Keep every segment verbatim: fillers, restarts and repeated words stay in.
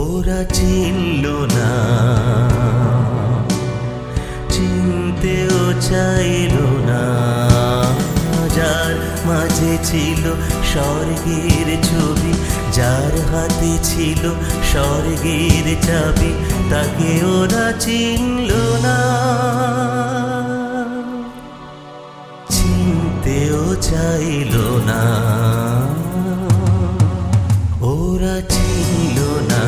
ওরা চিনল না, চিনতেও চাইল না, যার মাঝে ছিল স্বর্গের ছবি, যার হাতে ছিল স্বর্গের চাবি, তাকে ওরা চিনল না, চিনতেও চাইল না, ওরা ছিল না।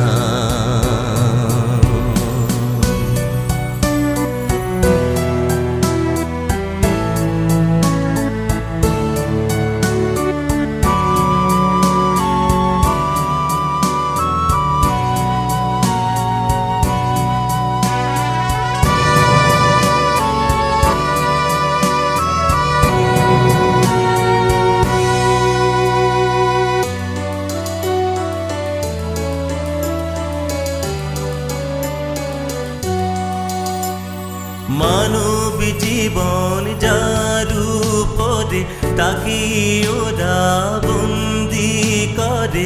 মানব জীবন যার উপরে, তাকে ওরা বন্দি করে,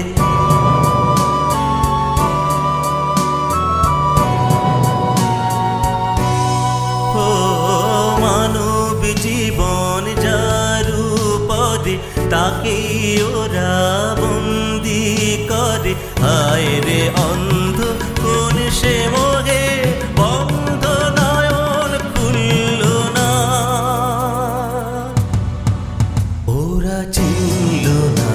ও মানব জীবন যার উপরে, তাকে ওরা বন্দি করে। হায় রে অন্ধ কোন সে মোহে বন্ধ নয়ন খুলল না, ওরা চিনল না।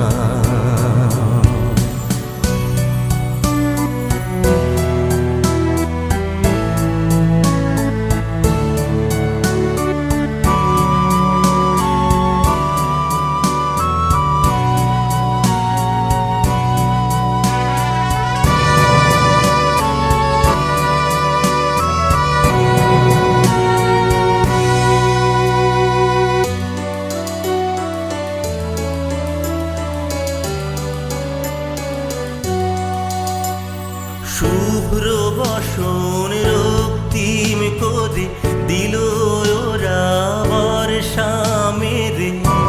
শুভ্র বসন রক্তিম করে দিল ওরা বর্ষা মেরে,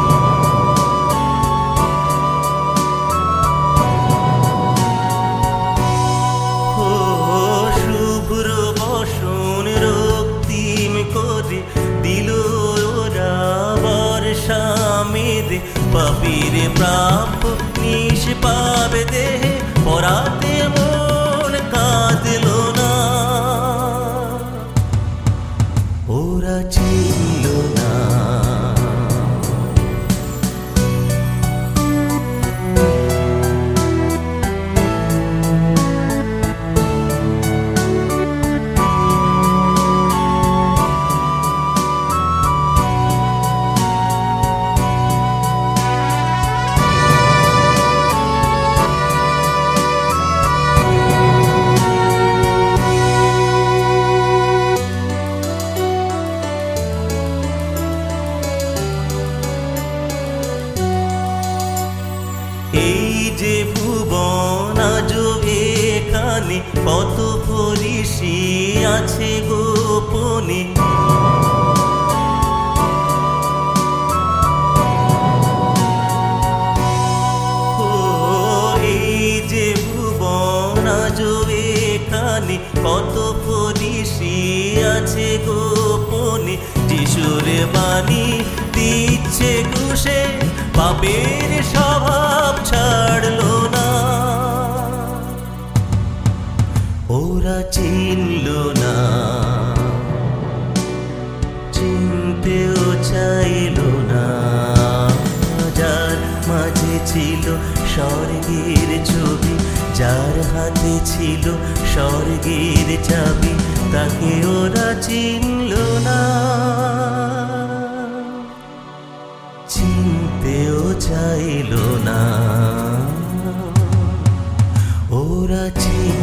ও শুভ্র বসন রক্তিম করে দিল ওরা বর্ষা মেরে। পাপীর প্রাপ্য নিষ্পাপ দেহে পরাতে মন কাঁদল না, ওরা চিনল না। এই যে ভুবন আজ এখানে, কত পরিষি আছে গোপনে, ও এই যে ভুবন আজ এখানে, কত পরিষি আছে গোপনে। যিশুর বাণী দিচ্ছে ঘুষে, পাপের স্বভাব ছাড়ল না, ওরা চিনল না, চিনতেও চাইল না, যার মাঝে ছিল স্বর্গের ছবি, যার হাতে ছিল স্বর্গের চাবি, তাকে ওরা চিনল না, চিনতেও চাইল না, ওরা চিনল